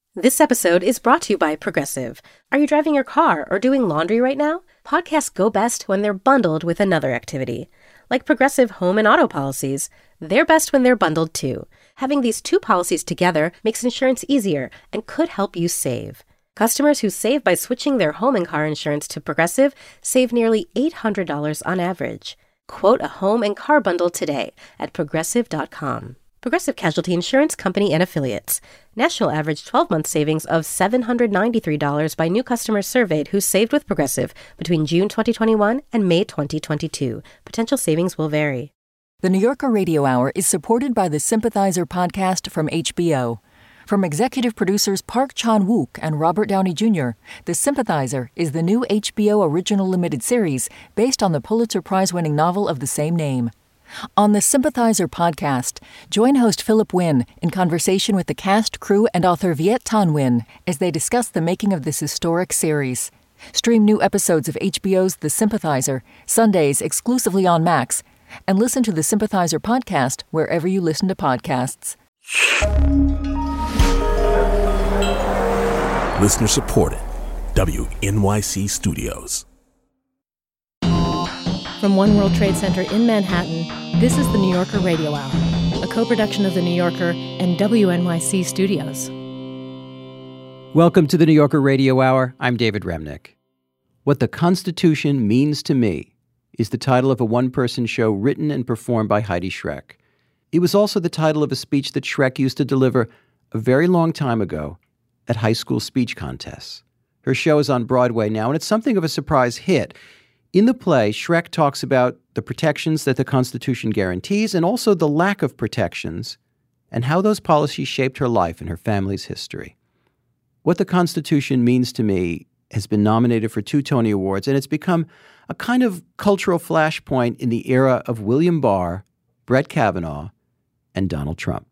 This episode is brought to you by Progressive. Are you driving your car or doing laundry right now? Podcasts go best when they're bundled with another activity. Like Progressive home and auto policies, they're best when they're bundled too. Having these two policies together makes insurance easier and could help you save. Customers who save by switching their home and car insurance to Progressive save nearly $800 on average. Quote a home and car bundle today at Progressive.com. Progressive Casualty Insurance Company and Affiliates. National average 12-month savings of $793 by new customers surveyed who saved with Progressive between June 2021 and May 2022. Potential savings will vary. The New Yorker Radio Hour is supported by the Sympathizer podcast from HBO. From executive producers Park Chan-wook and Robert Downey Jr., The Sympathizer is the new HBO original limited series based on the Pulitzer Prize-winning novel of the same name. On the Sympathizer podcast, join host Philip Wynn in conversation with the cast, crew, and author Viet Thanh Nguyen as they discuss the making of this historic series. Stream new episodes of HBO's The Sympathizer, Sundays exclusively on Max, and listen to the Sympathizer podcast wherever you listen to podcasts. Listener supported. WNYC Studios. From One World Trade Center in Manhattan, this is the New Yorker Radio Hour, a co-production of The New Yorker and WNYC Studios. Welcome to the New Yorker Radio Hour. I'm David Remnick. What the Constitution Means to Me is the title of a one-person show written and performed by Heidi Schreck. It was also the title of a speech that Schreck used to deliver a very long time ago at high school speech contests. Her show is on Broadway now, and it's something of a surprise hit. In the play, Schreck talks about the protections that the Constitution guarantees and also the lack of protections and how those policies shaped her life and her family's history. What the Constitution Means to Me has been nominated for 2 Tony Awards, and it's become a kind of cultural flashpoint in the era of William Barr, Brett Kavanaugh, and Donald Trump.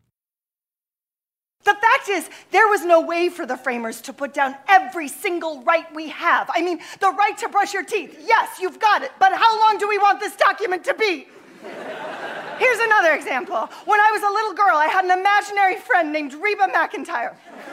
The fact is, there was no way for the framers to put down every single right we have. I mean, the right to brush your teeth. Yes, you've got it. But how long do we want this document to be? Here's another example. When I was a little girl, I had an imaginary friend named Reba McEntire.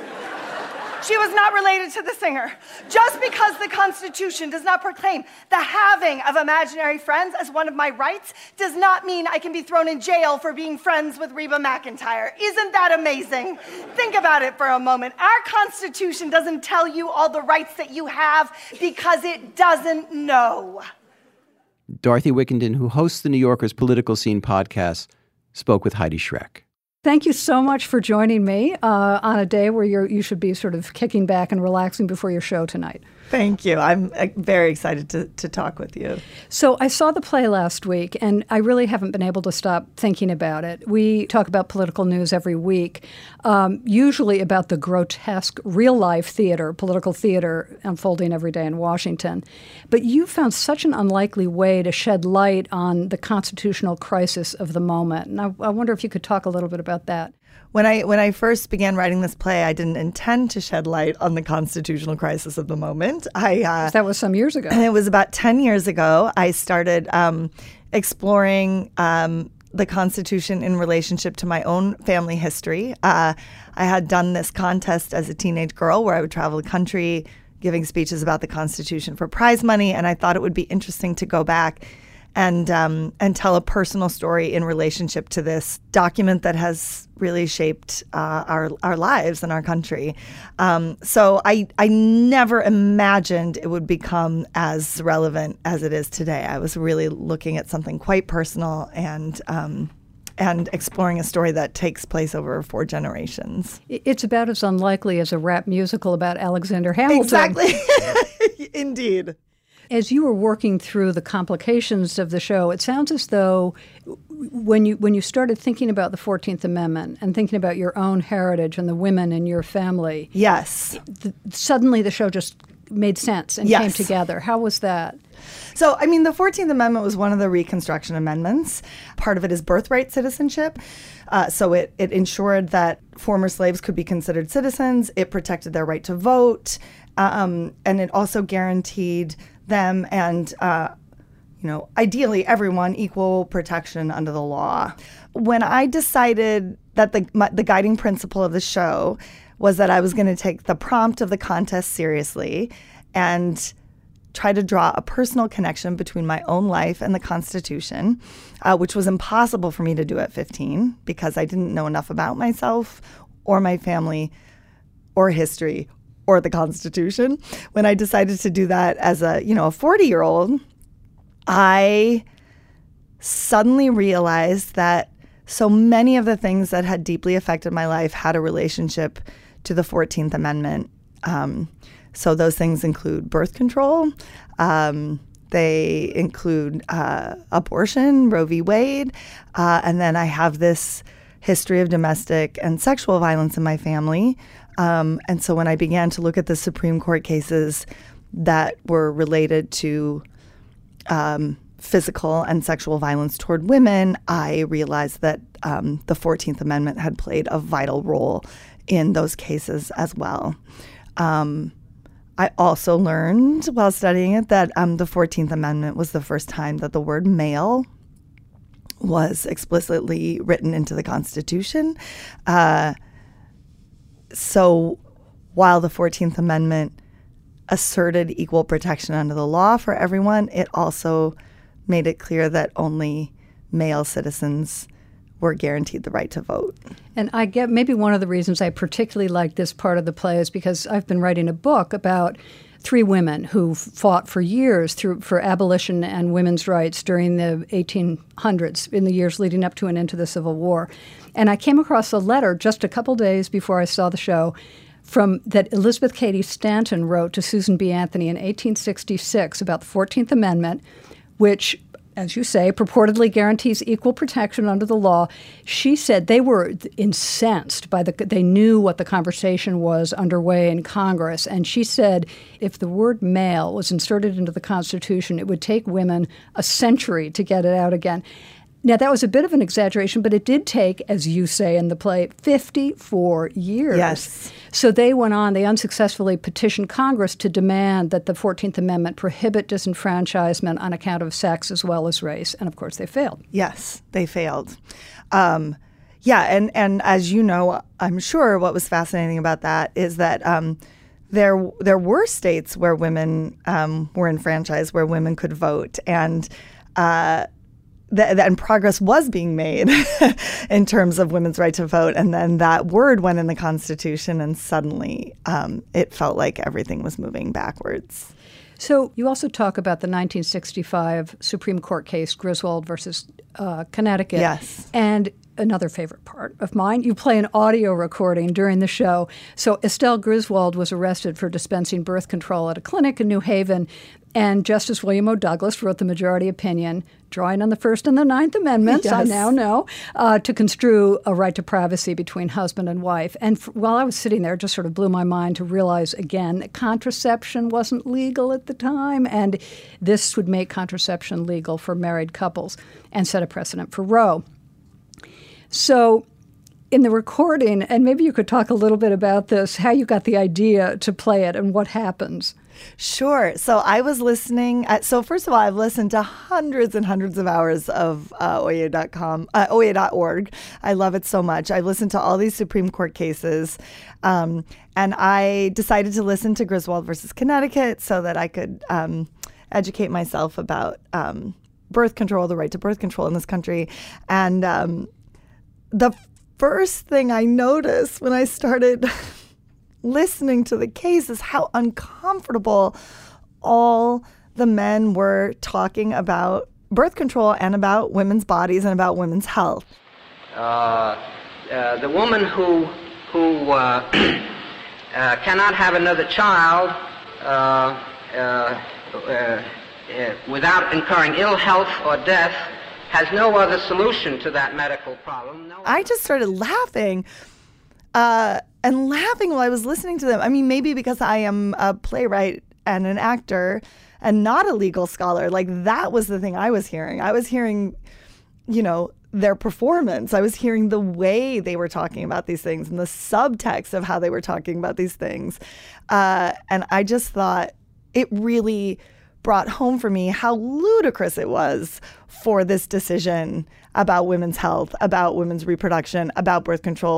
She was not related to the singer. Just because the Constitution does not proclaim the having of imaginary friends as one of my rights does not mean I can be thrown in jail for being friends with Reba McEntire. Isn't that amazing? Think about it for a moment. Our Constitution doesn't tell you all the rights that you have because it doesn't know. Dorothy Wickenden, who hosts the New Yorker's Political Scene podcast, spoke with Heidi Schreck. Thank you so much for joining me on a day where you should be sort of kicking back and relaxing before your show tonight. Thank you. I'm very excited to talk with you. So I saw the play last week, and I really haven't been able to stop thinking about it. We talk about political news every week, usually about the grotesque real-life theater, political theater unfolding every day in Washington. But you found such an unlikely way to shed light on the constitutional crisis of the moment. And I wonder if you could talk a little bit about that. When I first began writing this play, I didn't intend to shed light on the constitutional crisis of the moment. That was some years ago. It was about 10 years ago. I started exploring the Constitution in relationship to my own family history. I had done this contest as a teenage girl where I would travel the country giving speeches about the Constitution for prize money, and I thought it would be interesting to go back and tell a personal story in relationship to this document that has really shaped our lives and our country. So I never imagined it would become as relevant as it is today. I was really looking at something quite personal and exploring a story that takes place over 4 generations. It's about as unlikely as a rap musical about Alexander Hamilton. Exactly. Indeed. As you were working through the complications of the show, it sounds as though when you started thinking about the 14th Amendment and thinking about your own heritage and the women in your family, yes, suddenly the show just made sense and came together. How was that? So, I mean, the 14th Amendment was one of the Reconstruction Amendments. Part of it is birthright citizenship. So it ensured that former slaves could be considered citizens. It protected their right to vote. And it also guaranteed them and, ideally everyone equal protection under the law. When I decided that the guiding principle of the show was that I was going to take the prompt of the contest seriously and try to draw a personal connection between my own life and the Constitution, which was impossible for me to do at 15 because I didn't know enough about myself or my family or history or the Constitution. When I decided to do that as a 40-year-old, I suddenly realized that so many of the things that had deeply affected my life had a relationship to the 14th Amendment. So those things include birth control. They include abortion, Roe v. Wade. And then I have this history of domestic and sexual violence in my family. And so when I began to look at the Supreme Court cases that were related to physical and sexual violence toward women, I realized that the 14th Amendment had played a vital role in those cases as well. I also learned while studying it that the 14th Amendment was the first time that the word male was explicitly written into the Constitution. So while the 14th Amendment asserted equal protection under the law for everyone, it also made it clear that only male citizens were guaranteed the right to vote. And I get maybe one of the reasons I particularly like this part of the play is because I've been writing a book about 3 women who fought for years for abolition and women's rights during the 1800s, in the years leading up to and into the Civil War. And I came across a letter just a couple days before I saw the show that Elizabeth Cady Stanton wrote to Susan B. Anthony in 1866 about the 14th Amendment, which, as you say, purportedly guarantees equal protection under the law. She said they were incensed by they knew what the conversation was underway in Congress. And she said if the word male was inserted into the Constitution, it would take women a century to get it out again. Now, that was a bit of an exaggeration, but it did take, as you say in the play, 54 years. Yes. So they went on, they unsuccessfully petitioned Congress to demand that the 14th Amendment prohibit disenfranchisement on account of sex as well as race. And, of course, they failed. Yes, they failed. And as you know, I'm sure what was fascinating about that is that there were states where women were enfranchised, where women could vote, and and progress was being made in terms of women's right to vote. And then that word went in the Constitution, and suddenly it felt like everything was moving backwards. So you also talk about the 1965 Supreme Court case, Griswold versus Connecticut. Yes. And another favorite part of mine, you play an audio recording during the show. So Estelle Griswold was arrested for dispensing birth control at a clinic in New Haven, and Justice William O. Douglas wrote the majority opinion, drawing on the First and the Ninth Amendments, yes. I now know, to construe a right to privacy between husband and wife. And while I was sitting there, it just sort of blew my mind to realize, again, that contraception wasn't legal at the time, and this would make contraception legal for married couples and set a precedent for Roe. So in the recording, and maybe you could talk a little bit about this, how you got the idea to play it and what happens. Sure. So I was listening. So first of all, I've listened to hundreds and hundreds of hours of OYA.org. I love it so much. I've listened to all these Supreme Court cases. And I decided to listen to Griswold versus Connecticut so that I could educate myself about birth control, the right to birth control in this country. And the first thing I noticed when I started listening to the case is how uncomfortable all the men were talking about birth control and about women's bodies and about women's health. The woman who cannot have another child without incurring ill health or death has no other solution to that medical problem. I just started laughing. And laughing while I was listening to them. I mean, maybe because I am a playwright and an actor and not a legal scholar. Like, that was the thing I was hearing. I was hearing, their performance. I was hearing the way they were talking about these things and the subtext of how they were talking about these things. And I just thought it really brought home for me how ludicrous it was for this decision about women's health, about women's reproduction, about birth control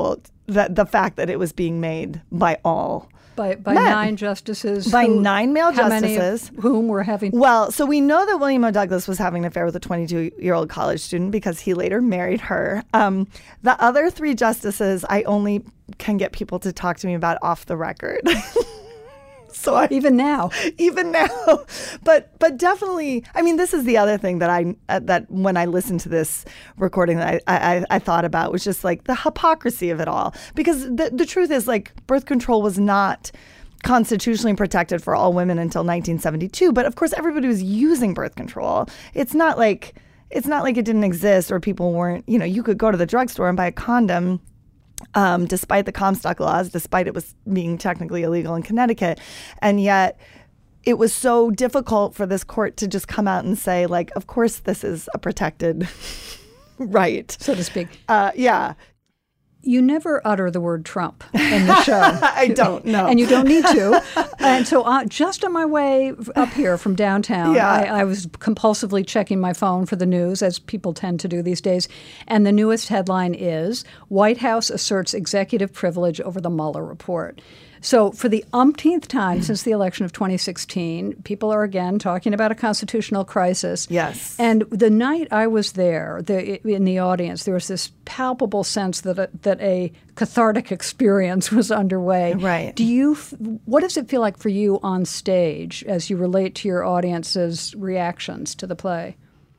the fact that it was being made by all. By men. 9 justices. By 9 male how justices. Many of whom were having... Well, so we know that William O. Douglas was having an affair with a 22-year-old college student because he later married her. The other 3 justices, I only can get people to talk to me about off the record. So even now, but definitely, I mean, this is the other thing that that when I listened to this recording that I thought about was just like the hypocrisy of it all, because the truth is, like, birth control was not constitutionally protected for all women until 1972, but of course everybody was using birth control. It's not like it didn't exist or people weren't, you could go to the drugstore and buy a condom. Despite the Comstock laws, despite it was being technically illegal in Connecticut. And yet it was so difficult for this court to just come out and say, like, of course this is a protected right, so to speak. Yeah. You never utter the word Trump in the show. I don't know. And you don't need to. And so just on my way up here from downtown, I was compulsively checking my phone for the news, as people tend to do these days. And the newest headline is, White House asserts executive privilege over the Mueller report. So for the umpteenth time since the election of 2016, people are again talking about a constitutional crisis. Yes. And the night I was there, in the audience, there was this palpable sense that a cathartic experience was underway. Right. What does it feel like for you on stage as you relate to your audience's reactions to the play?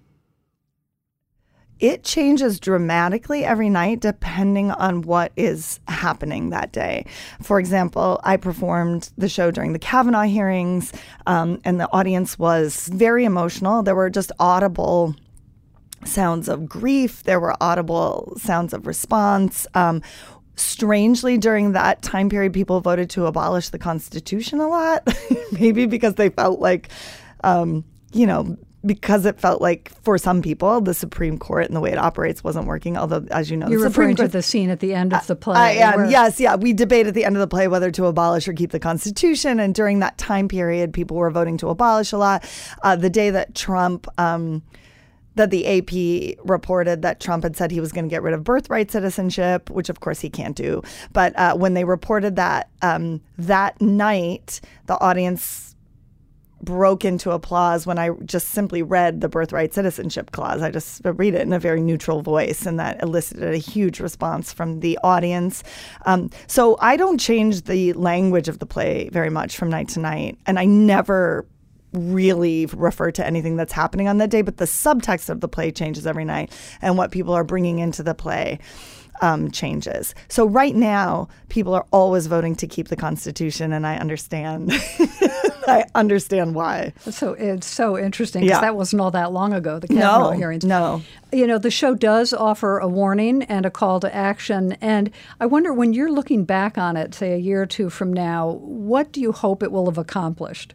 It changes dramatically every night depending on what is happening that day. For example, I performed the show during the Kavanaugh hearings, and the audience was very emotional. There were just audible sounds of grief. There were audible sounds of response. Strangely, during that time period, people voted to abolish the Constitution a lot, maybe because they felt like, because it felt like for some people, the Supreme Court and the way it operates wasn't working. Although, as you know, you're referring to the scene at the end of the play. Yes. We debate at the end of the play whether to abolish or keep the Constitution. And during that time period, people were voting to abolish a lot. The day that Trump, that the AP reported that Trump had said he was going to get rid of birthright citizenship, which of course he can't do. But when they reported that, that night, the audience broke into applause when I just simply read the birthright citizenship clause. I just read it in a very neutral voice, and that elicited a huge response from the audience. So I don't change the language of the play very much from night to night, and I never really refer to anything that's happening on that day, but the subtext of the play changes every night, and what people are bringing into the play changes. So right now, people are always voting to keep the Constitution, and I understand. I understand why. So it's so interesting because that wasn't all that long ago, the Kavanaugh hearings. No. The show does offer a warning and a call to action. And I wonder, when you're looking back on it, say a year or two from now, what do you hope it will have accomplished?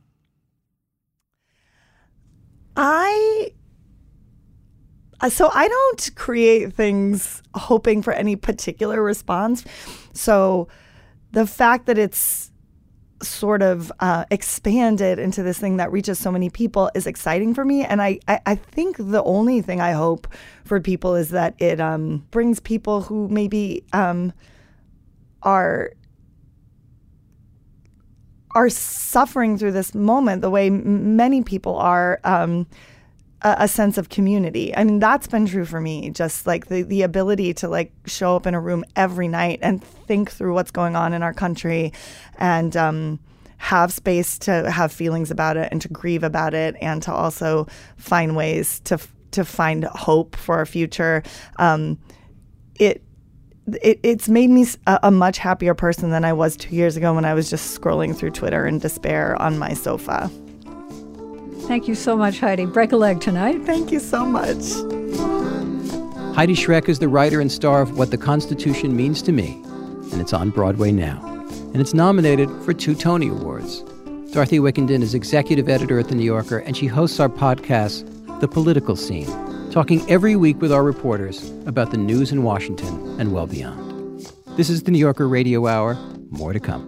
So I don't create things hoping for any particular response. So the fact that it's sort of expanded into this thing that reaches so many people is exciting for me. And I think the only thing I hope for people is that it brings people who maybe are suffering through this moment the way many people are, a sense of community. I mean, that's been true for me, just like the ability to like show up in a room every night and think through what's going on in our country, and have space to have feelings about it and to grieve about it, and to also find ways to find hope for our future. It's made me a much happier person than I was 2 years ago when I was just scrolling through Twitter in despair on my sofa. Thank you so much, Heidi. Break a leg tonight. Thank you so much. Heidi Schreck is the writer and star of What the Constitution Means to Me, and it's on Broadway now. And it's nominated for 2 Tony Awards. Dorothy Wickenden is executive editor at The New Yorker, and she hosts our podcast, The Political Scene, talking every week with our reporters about the news in Washington and well beyond. This is The New Yorker Radio Hour. More to come.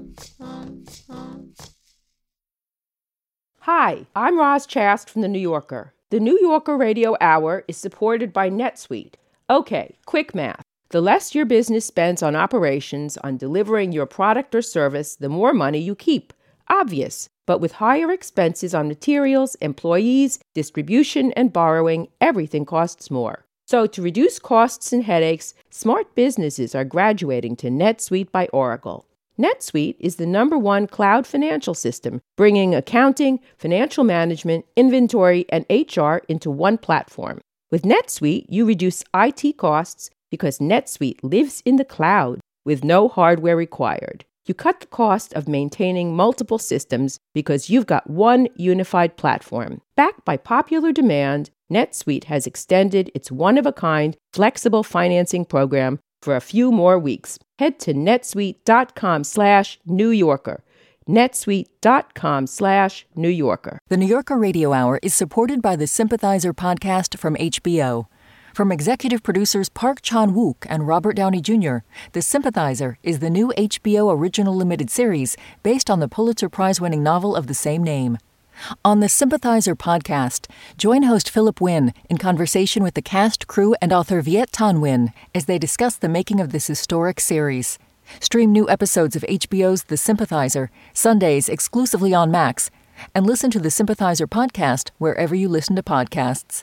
Hi, I'm Roz Chast from The New Yorker. The New Yorker Radio Hour is supported by NetSuite. Okay, quick math. The less your business spends on operations, on delivering your product or service, the more money you keep. Obvious. But with higher expenses on materials, employees, distribution, and borrowing, everything costs more. So to reduce costs and headaches, smart businesses are graduating to NetSuite by Oracle. NetSuite is the #1 cloud financial system, bringing accounting, financial management, inventory, and HR into one platform. With NetSuite, you reduce IT costs because NetSuite lives in the cloud with no hardware required. You cut the cost of maintaining multiple systems because you've got one unified platform. Backed by popular demand, NetSuite has extended its one-of-a-kind flexible financing program for a few more weeks. Head to netsuite.com/New Yorker. netsuite.com/New Yorker. The New Yorker Radio Hour is supported by the Sympathizer podcast from HBO. From executive producers Park Chan-wook and Robert Downey Jr., The Sympathizer is the new HBO original limited series based on the Pulitzer Prize-winning novel of the same name. On the Sympathizer podcast, join host Philip Wynn in conversation with the cast, crew, and author Viet Thanh Nguyen as they discuss the making of this historic series. Stream new episodes of HBO's The Sympathizer, Sundays exclusively on Max, and listen to the Sympathizer podcast wherever you listen to podcasts.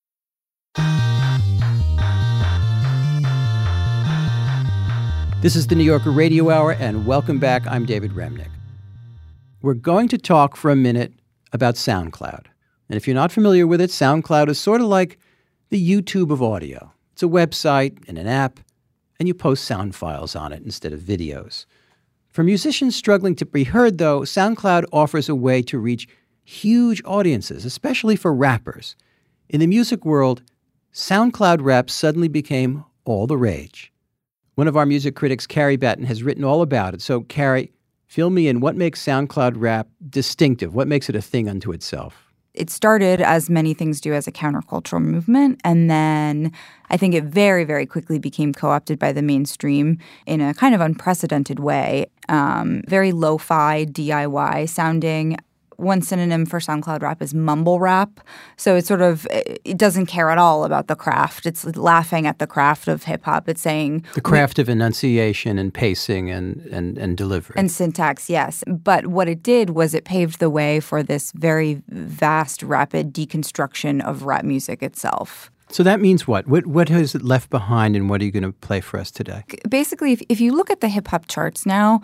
This is the New Yorker Radio Hour, and welcome back. I'm David Remnick. We're going to talk for a minute about SoundCloud. And if you're not familiar with it, SoundCloud is sort of like the YouTube of audio. It's a website and an app, and you post sound files on it instead of videos. For musicians struggling to be heard, though, SoundCloud offers a way to reach huge audiences, especially for rappers. In the music world, SoundCloud rap suddenly became all the rage. One of our music critics, Carrie Batten, has written all about it. So, Carrie, fill me in. What makes SoundCloud rap distinctive? What makes it a thing unto itself? It started, as many things do, as a countercultural movement, and then I think it very, very quickly became co-opted by the mainstream in a kind of unprecedented way. Very lo-fi, DIY sounding. One synonym for SoundCloud rap is mumble rap. So it doesn't care at all about the craft. It's laughing at the craft of hip-hop. It's saying the craft of enunciation and pacing and delivery. And syntax, yes. But what it did was it paved the way for this very vast, rapid deconstruction of rap music itself. So that means what? What has it left behind, and what are you going to play for us today? Basically, if you look at the hip-hop charts now,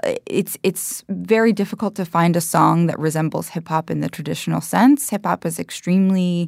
it's very difficult to find a song that resembles hip-hop in the traditional sense. Hip-hop is extremely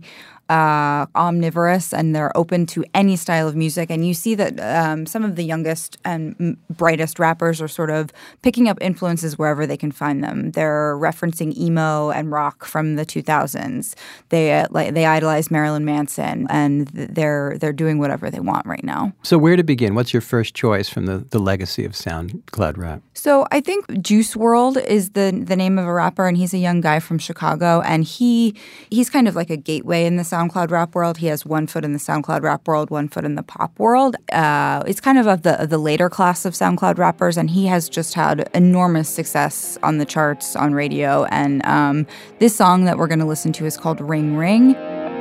omnivorous, and they're open to any style of music. And you see that some of the youngest and brightest rappers are sort of picking up influences wherever they can find them. They're referencing emo and rock from the 2000s. They idolize Marilyn Manson, and they're doing whatever they want right now. So where to begin? What's your first choice from the legacy of SoundCloud rap? So I think Juice WRLD is the name of a rapper, and he's a young guy from Chicago, and he's kind of like a gateway in the SoundCloud rap world. He has one foot in the SoundCloud rap world, one foot in the pop world. It's kind of the later class of SoundCloud rappers, and he has just had enormous success on the charts, on radio. And this song that we're going to listen to is called Ring Ring.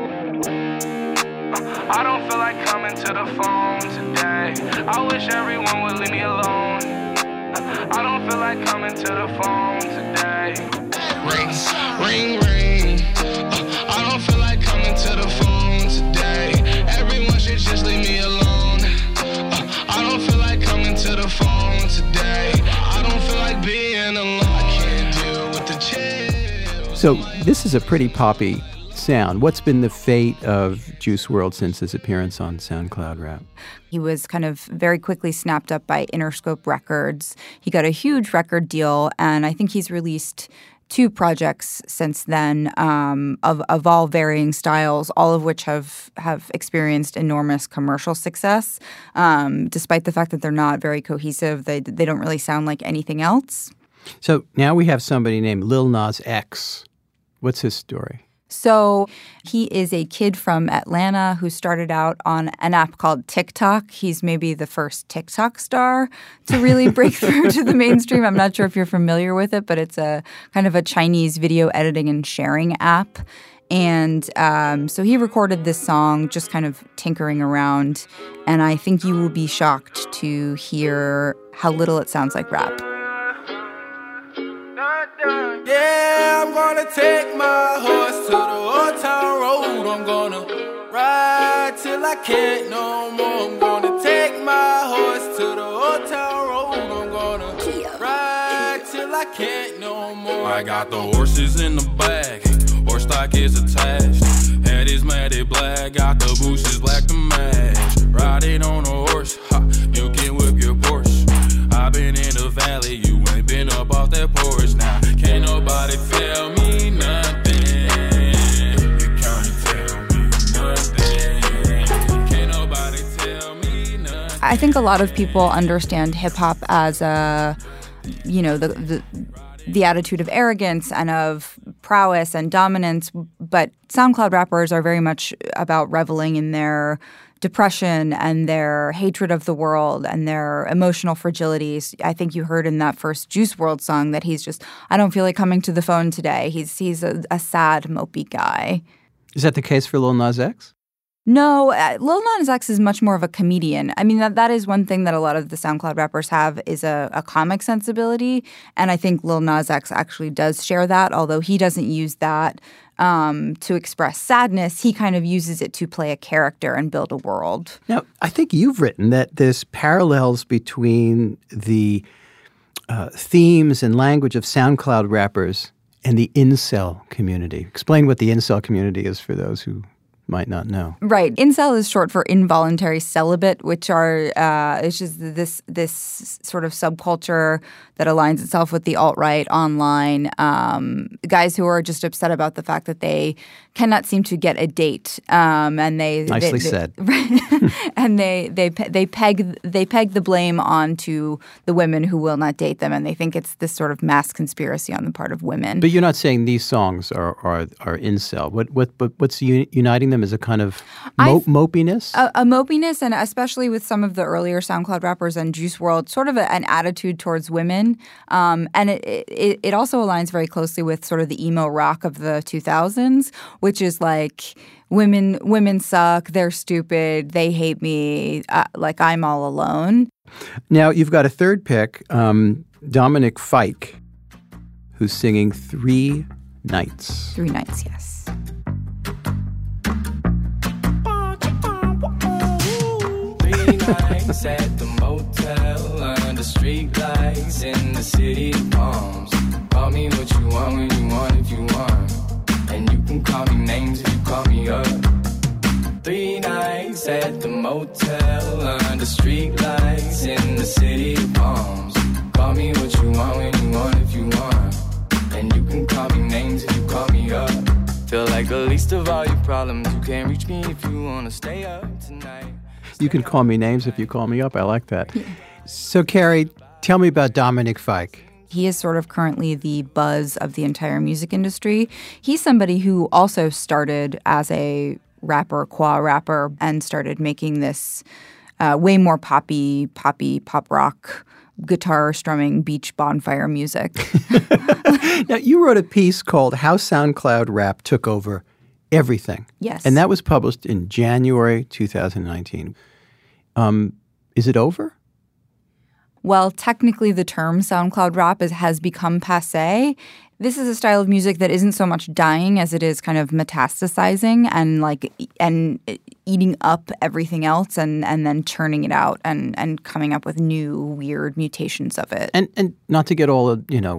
I don't feel like coming to the phone today. I wish everyone would leave me alone. I don't feel like coming to the phone today. Ring, ring, ring. I don't feel like coming to the phone today. Everyone should just leave me alone. I don't feel like coming to the phone today. I don't feel like being alone. I can't deal with the chill. So this is a pretty poppy sound. What's been the fate of Juice WRLD since his appearance on SoundCloud rap? He was kind of very quickly snapped up by Interscope Records. He got a huge record deal, and I think he's released 2 projects since then of all varying styles, all of which have experienced enormous commercial success, despite the fact that they're not very cohesive. They don't really sound like anything else. So now we have somebody named Lil Nas X. What's his story? So he is a kid from Atlanta who started out on an app called TikTok. He's maybe the first TikTok star to really break through to the mainstream. I'm not sure if you're familiar with it, but it's a kind of a Chinese video editing and sharing app. And so he recorded this song just kind of tinkering around. And I think you will be shocked to hear how little it sounds like rap. Yeah, I'm gonna take my horse to the old town road. I'm gonna ride till I can't no more. I'm gonna take my horse to the old town road. I'm gonna ride till I can't no more. I got the horses in the bag, horse stock is attached. Head is matted black, got the bushes black to match. Riding on a horse, ha, you can whip your Porsche. I've been in the valley, you ain't been up off that porch. Now, can't nobody tell me nothing. You can't tell me nothing. Can't nobody tell me nothing. I think a lot of people understand hip-hop as a, you know, the attitude of arrogance and of prowess and dominance, but SoundCloud rappers are very much about reveling in their depression and their hatred of the world and their emotional fragilities. I think you heard in that first Juice WRLD song that he's just, I don't feel like coming to the phone today. He's a sad, mopey guy. Is that the case for Lil Nas X? No, Lil Nas X is much more of a comedian. I mean, that is one thing that a lot of the SoundCloud rappers have is a comic sensibility. And I think Lil Nas X actually does share that, although he doesn't use that to express sadness. He kind of uses it to play a character and build a world. Now, I think you've written that there's parallels between the themes and language of SoundCloud rappers and the incel community. Explain what the incel community is for those who might not know. Right. Incel is short for involuntary celibate, which are it's just this sort of subculture that aligns itself with the alt-right online. Guys who are just upset about the fact that they cannot seem to get a date, and they nicely said. And they peg the blame onto the women who will not date them, and they think it's this sort of mass conspiracy on the part of women. But you're not saying these songs are incel. What's uniting them is a kind of mopiness? A mopiness, and especially with some of the earlier SoundCloud rappers and Juice WRLD, sort of an attitude towards women. And it also aligns very closely with sort of the emo rock of the 2000s, which is like women suck, they're stupid, they hate me, like I'm all alone. Now, you've got a third pick, Dominic Fike, who's singing 3 Nights. 3 Nights, yes. 3 nights at the motel under street lights in the city of palms. Call me what you want when you want if you want. And you can call me names if you call me up. 3 nights at the motel under street lights in the city of palms. Call me what you want when you want if you want. And you can call me names if you call me up. Feel like the least of all your problems. You can't reach me if you want to stay up tonight. You can call me names if you call me up. I like that. So, Carrie, tell me about Dominic Fike. He is sort of currently the buzz of the entire music industry. He's somebody who also started as a rapper, qua rapper, and started making this way more pop rock, guitar strumming, beach bonfire music. Now, you wrote a piece called How SoundCloud Rap Took Over Everything. Yes. And that was published in January 2019. Is it over? Well, technically the term SoundCloud rap has become passé. This is a style of music that isn't so much dying as it is kind of metastasizing and eating up everything else and then churning it out and coming up with new weird mutations of it. And not to get all,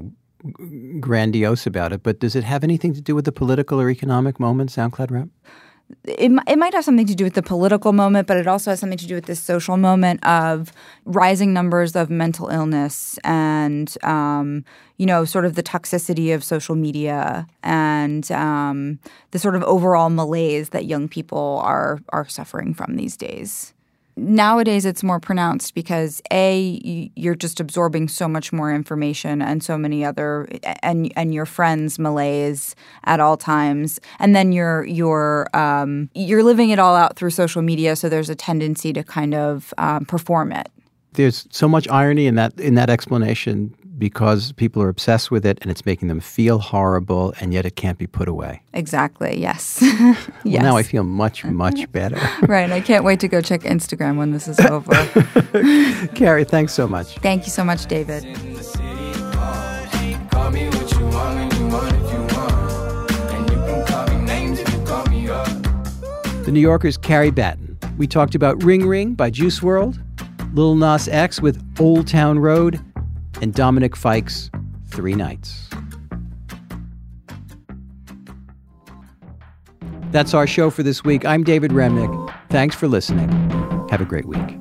grandiose about it, but does it have anything to do with the political or economic moment, SoundCloud rap? It might have something to do with the political moment, but it also has something to do with this social moment of rising numbers of mental illness and, sort of the toxicity of social media and the sort of overall malaise that young people are suffering from these days. Nowadays, it's more pronounced because you're just absorbing so much more information and so many other and your friends' malaise at all times, and then you're living it all out through social media. So there's a tendency to kind of perform it. There's so much irony in that explanation because people are obsessed with it and it's making them feel horrible, and yet it can't be put away. Exactly, yes. Well, yes. now I feel much, much better. Right, I can't wait to go check Instagram when this is over. Carrie, thanks so much. Thank you so much, David. The New Yorker's Carrie Batten. We talked about Ring Ring by Juice WRLD, Lil Nas X with Old Town Road, and Dominic Fike's 3 Nights. That's our show for this week. I'm David Remnick. Thanks for listening. Have a great week.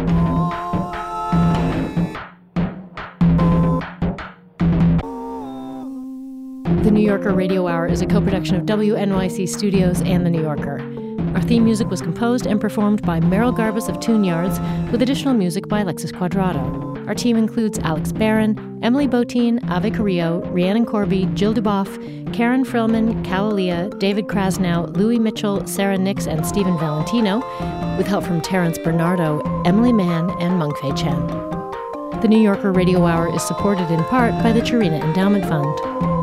The New Yorker Radio Hour is a co-production of WNYC Studios and The New Yorker. Our theme music was composed and performed by Merrill Garbus of Tune Yards, with additional music by Alexis Quadrado. Our team includes Alex Barron, Emily Botine, Ave Carrillo, Rhiannon Corby, Jill Duboff, Karen Frillman, Calalia, David Krasnow, Louis Mitchell, Sarah Nix, and Stephen Valentino, with help from Terrence Bernardo, Emily Mann, and Mengfei Chen. The New Yorker Radio Hour is supported in part by the Chirina Endowment Fund.